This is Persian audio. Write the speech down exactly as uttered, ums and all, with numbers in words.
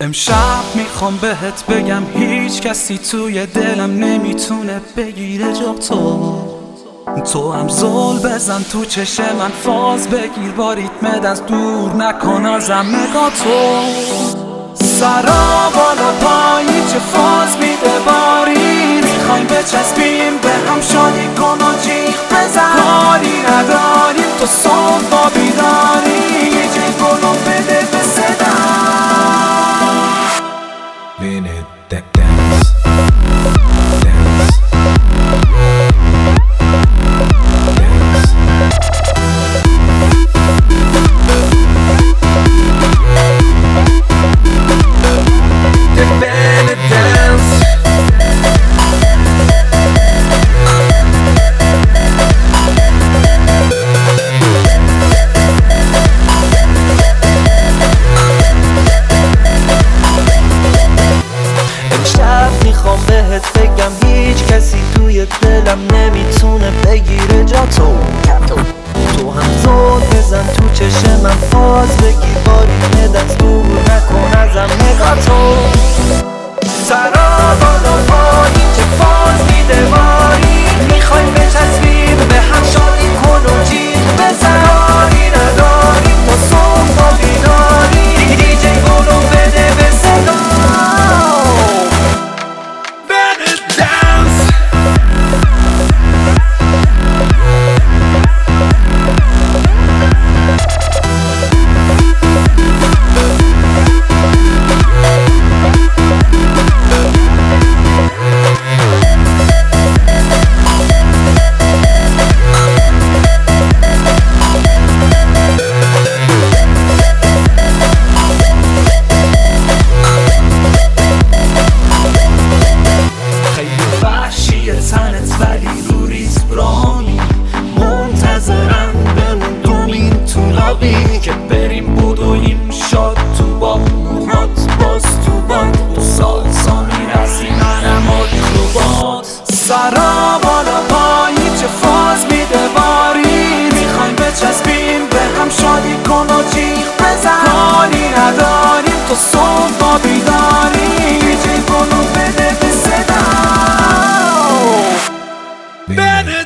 امشب میخوام بهت بگم هیچ کسی توی دلم نمیتونه بگیره جا تو. تو هم زل بزن تو چش من، فاز بگیر با ریتم دست، دور نکن ازم نگاه تو. سرا بالا پایین چه فاز میده بارید، میخوایم بچسبیم به هم، شادی کن و جیغ بزن. کاری نداریم تو صبح با بیداری، یه جای گلو بده به صدا. Minute that dance, dance, dance. The minute dance. میخوام بهت بگم هیچ کسی توی دلم نمیتونه بگیره جا تو. تو هم زود بزن تو چش من، فاز بگیر با ریتم دست، دور نکن ازم نگاه تو. سرا بالا پایین چه فاز میده باری، میخوایم بچسبیم به هم، شادی کن و جیغ بزن. کاری نداریم تا صبح با بیداری، دیجی گلو بده به صدا. تنت ولی رو ریز برانی، منتظرم بمون دومین تو لابی، که بریم بودویم شاد تو با موهات باز تو باد. دو سال سا میرسی منم آکروبات. سرا بالا پایین چه فاز میده بارید، میخوایم بچسبیم به هم، شادی کن و جیغ بزن. کاری نداریم تو صبح با بیداری، یه جای گلو بده به صدا. Minute.